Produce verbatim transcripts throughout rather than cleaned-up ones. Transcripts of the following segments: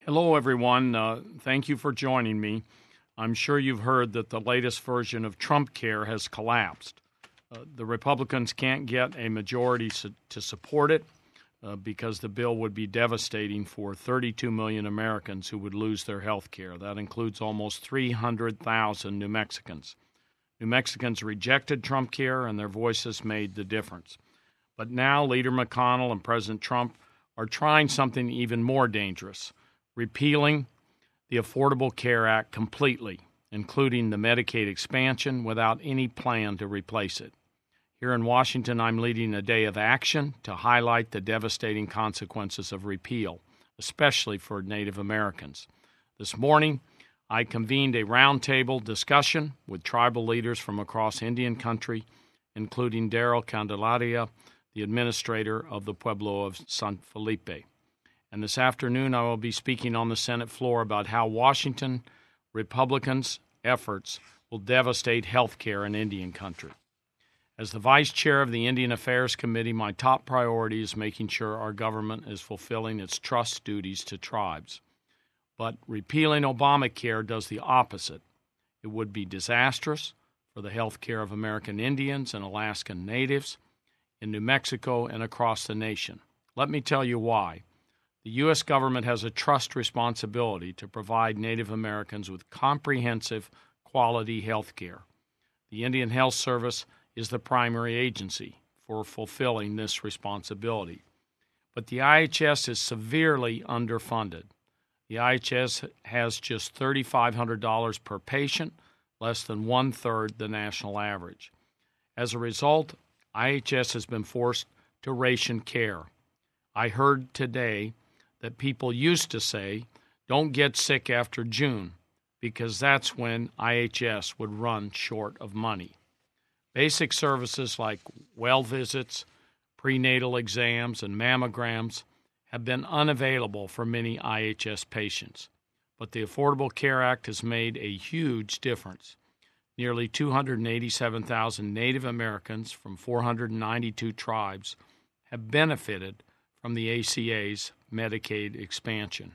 Hello, everyone. Uh, thank you for joining me. I'm sure you've heard that the latest version of Trump Care has collapsed. Uh, the Republicans can't get a majority su- to support it uh, because the bill would be devastating for thirty-two million Americans who would lose their health care. That includes almost three hundred thousand New Mexicans. New Mexicans rejected Trump Care, and their voices made the difference. But now Leader McConnell and President Trump are trying something even more dangerous, repealing the Affordable Care Act completely, including the Medicaid expansion, without any plan to replace it. Here in Washington, I'm leading a day of action to highlight the devastating consequences of repeal, especially for Native Americans. This morning, I convened a roundtable discussion with tribal leaders from across Indian country, including Daryl Candelaria, the administrator of the Pueblo of San Felipe. And this afternoon, I will be speaking on the Senate floor about how Washington Republicans' efforts will devastate health care in Indian country. As the vice chair of the Indian Affairs Committee, my top priority is making sure our government is fulfilling its trust duties to tribes. But repealing Obamacare does the opposite. It would be disastrous for the health care of American Indians and Alaskan Natives in New Mexico and across the nation. Let me tell you why. The U S government has a trust responsibility to provide Native Americans with comprehensive, quality health care. The Indian Health Service is the primary agency for fulfilling this responsibility. But the I H S is severely underfunded. The I H S has just three thousand five hundred dollars per patient, less than one-third the national average. As a result, I H S has been forced to ration care. I heard today that people used to say, don't get sick after June, because that's when I H S would run short of money. Basic services like well visits, prenatal exams, and mammograms have been unavailable for many I H S patients. But the Affordable Care Act has made a huge difference. Nearly two hundred eighty-seven thousand Native Americans from four hundred ninety-two tribes have benefited from the A C A's Medicaid expansion.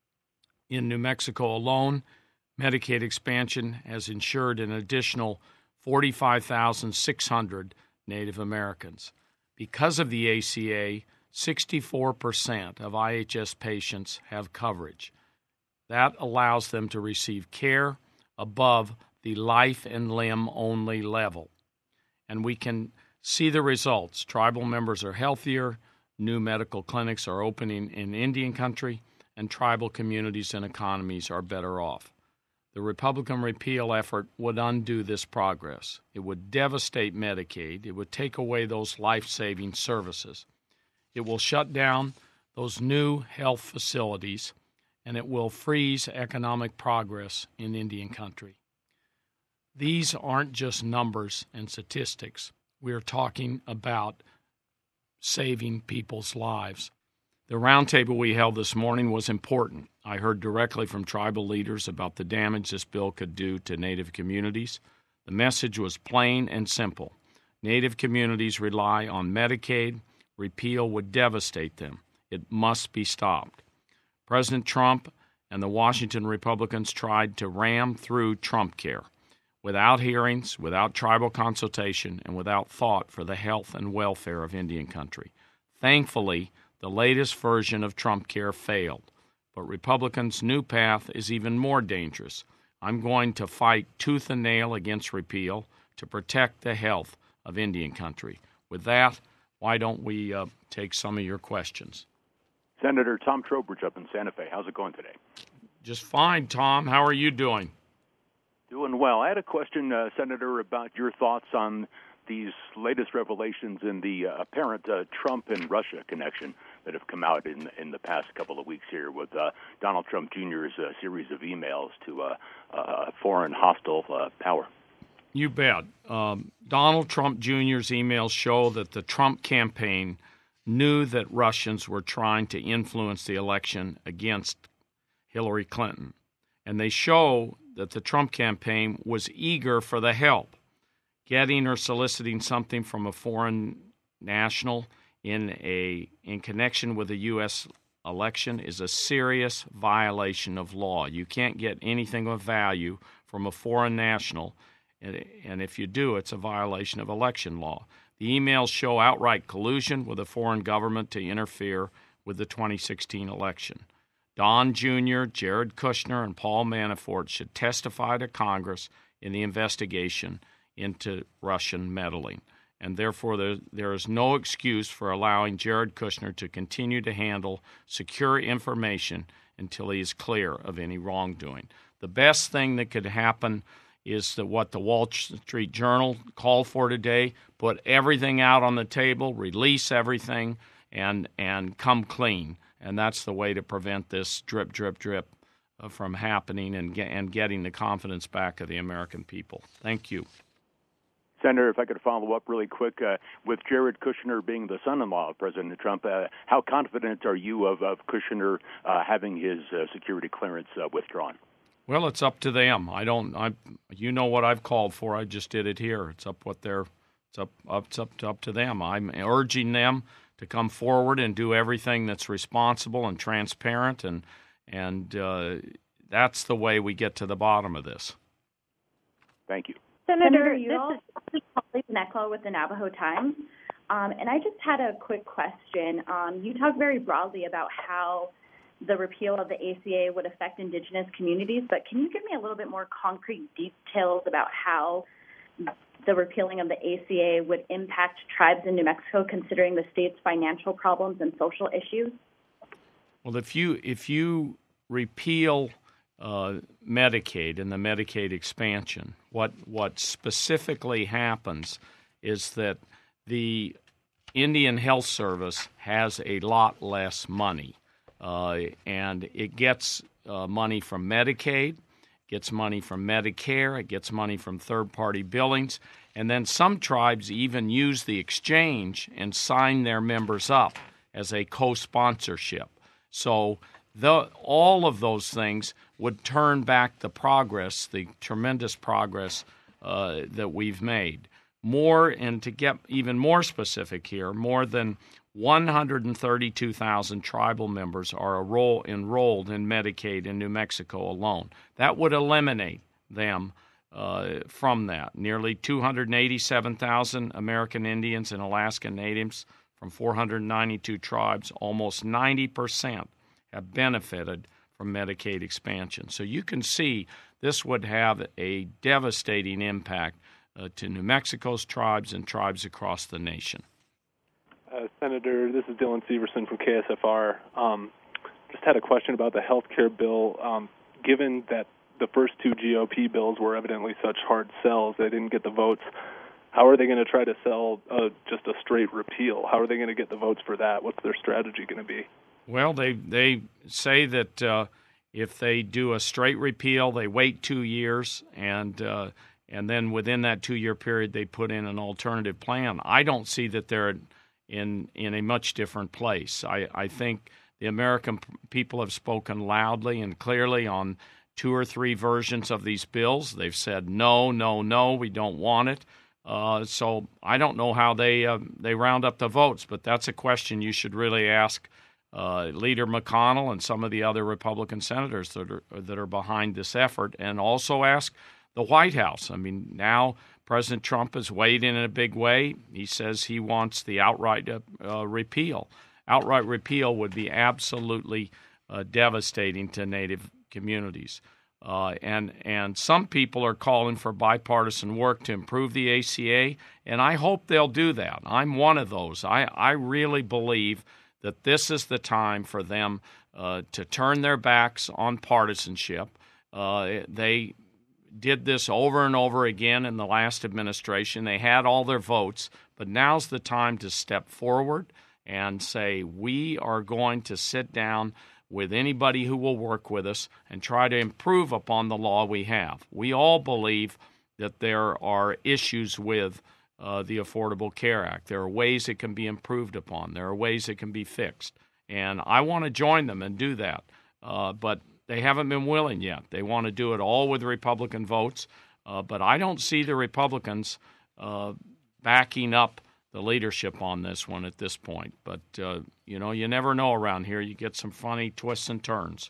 In New Mexico alone, Medicaid expansion has insured an additional forty-five thousand six hundred Native Americans. Because of the A C A, sixty-four percent of I H S patients have coverage. That allows them to receive care above the life and limb only level. And we can see the results. Tribal members are healthier, new medical clinics are opening in Indian country, and tribal communities and economies are better off. The Republican repeal effort would undo this progress. It would devastate Medicaid. It would take away those life-saving services. It will shut down those new health facilities, and it will freeze economic progress in Indian country. These aren't just numbers and statistics. We are talking about saving people's lives. The roundtable we held this morning was important. I heard directly from tribal leaders about the damage this bill could do to Native communities. The message was plain and simple. Native communities rely on Medicaid. Repeal would devastate them. It must be stopped. President Trump and the Washington Republicans tried to ram through Trump Care without hearings, without tribal consultation, and without thought for the health and welfare of Indian country. Thankfully, the latest version of Trump Care failed, but Republicans' new path is even more dangerous. I'm going to fight tooth and nail against repeal to protect the health of Indian country. With that, why don't we uh, take some of your questions? Senator Tom Trowbridge up in Santa Fe. How's it going today? Just fine, Tom. How are you doing? Doing well. I had a question, uh, Senator, about your thoughts on these latest revelations in the uh, apparent uh, Trump and Russia connection that have come out in in the past couple of weeks here with uh, Donald Trump Junior's uh, series of emails to a uh, uh, foreign hostile uh, power. You bet. Um, Donald Trump Junior's emails show that the Trump campaign knew that Russians were trying to influence the election against Hillary Clinton. And they show that the Trump campaign was eager for the help. Getting or soliciting something from a foreign national in a in connection with a U S election is a serious violation of law. You can't get anything of value from a foreign national, and if you do, it's a violation of election law. The emails show outright collusion with a foreign government to interfere with the twenty sixteen election. Don Junior, Jared Kushner, and Paul Manafort should testify to Congress in the investigation into Russian meddling. And therefore, there, there is no excuse for allowing Jared Kushner to continue to handle secure information until he is clear of any wrongdoing. The best thing that could happen is that what the Wall Street Journal called for today: put everything out on the table, release everything, and and come clean. And that's the way to prevent this drip, drip, drip uh, from happening and, get, and getting the confidence back of the American people. Thank you. Senator, if I could follow up really quick, uh, with Jared Kushner being the son-in-law of President Trump, uh, how confident are you of, of Kushner uh, having his uh, security clearance uh, withdrawn? Well, it's up to them. I don't. I. You know what I've called for. I just did it here. It's up what they're. It's up. up it's up to, up to them. I'm urging them to come forward and do everything that's responsible and transparent, and and uh, that's the way we get to the bottom of this. Thank you. Senator, this is Holly Necklaw with the Navajo Times, um, and I just had a quick question. Um, you talked very broadly about how the repeal of the A C A would affect Indigenous communities, but can you give me a little bit more concrete details about how the repealing of the A C A would impact tribes in New Mexico, considering the state's financial problems and social issues? Well, if you if you repeal uh, Medicaid and the Medicaid expansion, what what specifically happens is that the Indian Health Service has a lot less money, uh, and it gets uh, money from Medicaid, gets money from Medicare, it gets money from third-party billings, and then some tribes even use the exchange and sign their members up as a co-sponsorship. So the, all of those things would turn back the progress, the tremendous progress uh, that we've made. More, and to get even more specific here, more than one hundred thirty-two thousand tribal members are enroll, enrolled in Medicaid in New Mexico alone. That would eliminate them uh, from that. Nearly two hundred eighty-seven thousand American Indians and Alaska Natives from four hundred ninety-two tribes, almost ninety percent have benefited from Medicaid expansion. So you can see this would have a devastating impact uh, to New Mexico's tribes and tribes across the nation. Uh, Senator, this is Dylan Severson from K S F R. Um, just had a question about the health care bill. Um, given that the first two G O P bills were evidently such hard sells, they didn't get the votes, how are they going to try to sell uh, just a straight repeal? How are they going to get the votes for that? What's their strategy going to be? Well, they they say that uh, if they do a straight repeal, they wait two years, and uh, and then within that two-year period, they put in an alternative plan. I don't see that they're in in a much different place. I, I think the American people have spoken loudly and clearly on two or three versions of these bills. They've said, no, no, no, we don't want it. Uh, so I don't know how they uh, they round up the votes, but that's a question you should really ask uh, Leader McConnell and some of the other Republican senators that are, that are behind this effort, and also ask the White House. I mean, now President Trump has weighed in in a big way. He says he wants the outright uh, repeal. Outright repeal would be absolutely uh, devastating to Native communities. Uh, and and some people are calling for bipartisan work to improve the A C A, and I hope they'll do that. I'm one of those. I, I really believe that this is the time for them uh, to turn their backs on partisanship. Uh, they did this over and over again in the last administration. They had all their votes, but now's the time to step forward and say, we are going to sit down with anybody who will work with us and try to improve upon the law we have. We all believe that there are issues with uh, the Affordable Care Act. There are ways it can be improved upon. There are ways it can be fixed. And I want to join them and do that. Uh, but they haven't been willing yet. They want to do it all with Republican votes. Uh, but I don't see the Republicans uh, backing up the leadership on this one at this point. But, uh, you know, you never know around here. You get some funny twists and turns.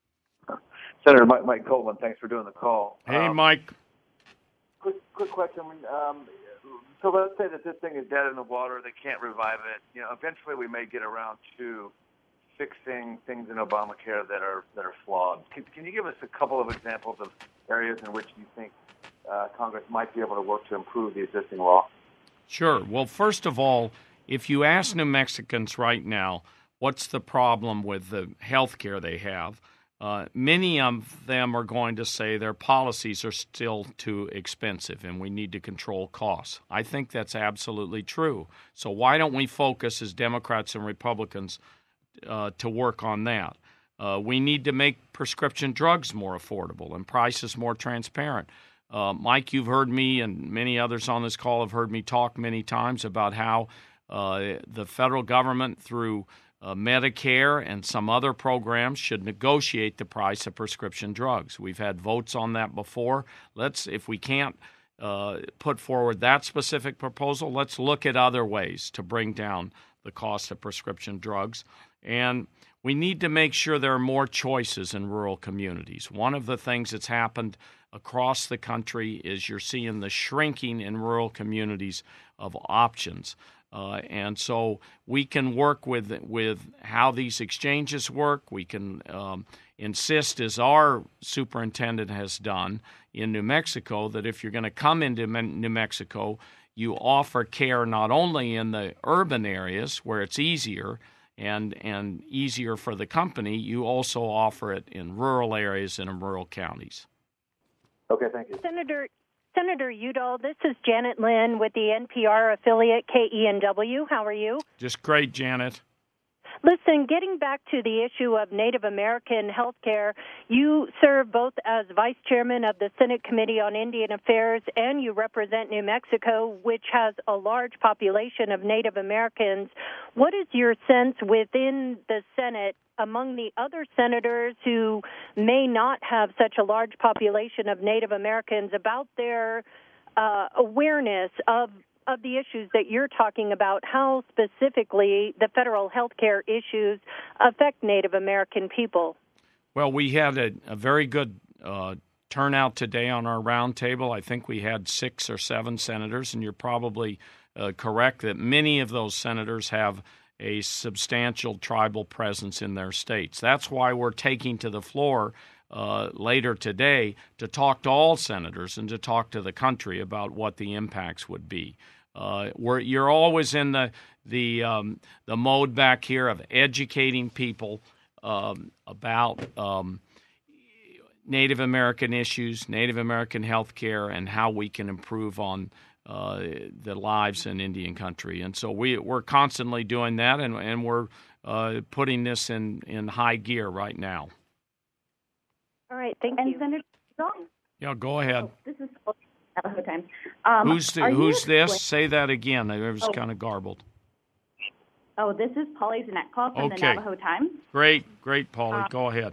Senator Mike, Mike Coleman, thanks for doing the call. Hey, um, Mike. Quick, quick question. Um, so let's say that this thing is dead in the water. They can't revive it. You know, eventually we may get around to fixing things in Obamacare that are that are flawed. Can, can you give us a couple of examples of areas in which you think uh, Congress might be able to work to improve the existing law? Sure. Well, first of all, if you ask New Mexicans right now what's the problem with the health care they have, uh, many of them are going to say their policies are still too expensive and we need to control costs. I think that's absolutely true. So why don't we focus as Democrats and Republicans uh, to work on that? Uh, we need to make prescription drugs more affordable and prices more transparent. Uh, Mike, you've heard me and many others on this call have heard me talk many times about how uh, the federal government through uh, Medicare and some other programs should negotiate the price of prescription drugs. We've had votes on that before. Let's, if we can't uh, put forward that specific proposal, let's look at other ways to bring down the cost of prescription drugs. And we need to make sure there are more choices in rural communities. One of the things that's happened across the country is you're seeing the shrinking in rural communities of options. Uh, and so we can work with with how these exchanges work. We can um, insist, as our superintendent has done in New Mexico, that if you're going to come into New Mexico, you offer care not only in the urban areas where it's easier and and easier for the company, you also offer it in rural areas and in rural counties. Okay, thank you. Senator Senator Udall, this is Janet Lynn with the N P R affiliate K E N W. How are you? Just great, Janet. Listen, getting back to the issue of Native American health care, you serve both as Vice Chairman of the Senate Committee on Indian Affairs and you represent New Mexico, which has a large population of Native Americans. What is your sense within the Senate among the other senators who may not have such a large population of Native Americans about their uh, awareness of of the issues that you're talking about, how specifically the federal health care issues affect Native American people? Well, we had a, a very good uh, turnout today on our roundtable. I think we had six or seven senators, and you're probably uh, correct that many of those senators have a substantial tribal presence in their states. That's why we're taking to the floor uh, later today to talk to all senators and to talk to the country about what the impacts would be. Uh, we're, you're always in the the um, the mode back here of educating people um, about um, Native American issues, Native American health care, and how we can improve on uh, the lives in Indian country. And so we, we're constantly doing that, and, and we're uh, putting this in, in high gear right now. All right, thank and you. Senator Yeah, go ahead. Oh, this is Navajo time. Um, who's the, who's this? Say that again. It was oh. kind of garbled. Oh, this is Polly Zanetclaw from okay. the Navajo Times. Great, great, Polly. Um, go ahead.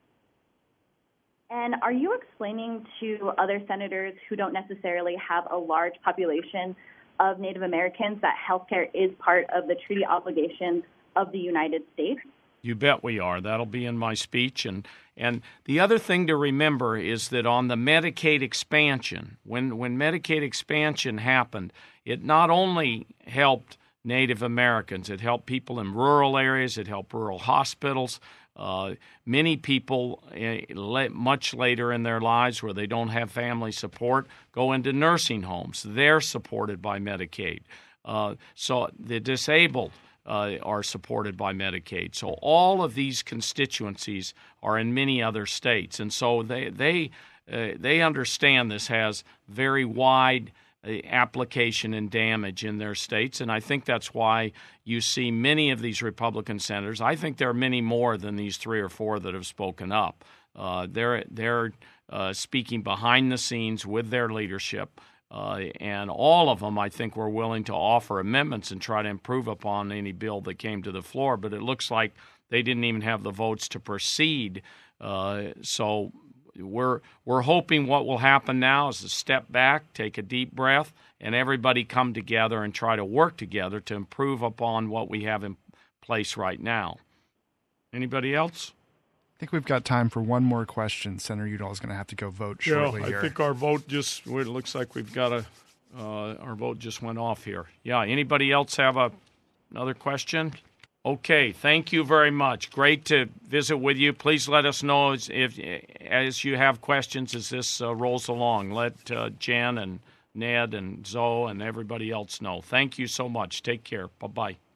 And are you explaining to other senators who don't necessarily have a large population of Native Americans that healthcare is part of the treaty obligations of the United States? You bet we are. That'll be in my speech. And and the other thing to remember is that on the Medicaid expansion, when, when Medicaid expansion happened, it not only helped Native Americans, it helped people in rural areas, it helped rural hospitals. Uh, many people, uh, much later in their lives where they don't have family support, go into nursing homes. They're supported by Medicaid. Uh, so the disabled Uh, are supported by Medicaid. So all of these constituencies are in many other states, and so they they uh, they understand this has very wide uh, application and damage in their states, and I think that's why you see many of these Republican senators. I think there are many more than these three or four that have spoken up. Uh, they're they're uh, speaking behind the scenes with their leadership. Uh, and all of them, I think, were willing to offer amendments and try to improve upon any bill that came to the floor. But it looks like they didn't even have the votes to proceed. Uh, so we're we're hoping what will happen now is to step back, take a deep breath, and everybody come together and try to work together to improve upon what we have in place right now. Anybody else? I think we've got time for one more question. Senator Udall is going to have to go vote shortly yeah, I here. think our vote just, it looks like we've got a, uh, our vote just went off here. Yeah, anybody else have a, another question? Okay, thank you very much. Great to visit with you. Please let us know as, if, as you have questions as this uh, rolls along. Let uh, Jen and Ned and Zoe and everybody else know. Thank you so much. Take care. Bye-bye.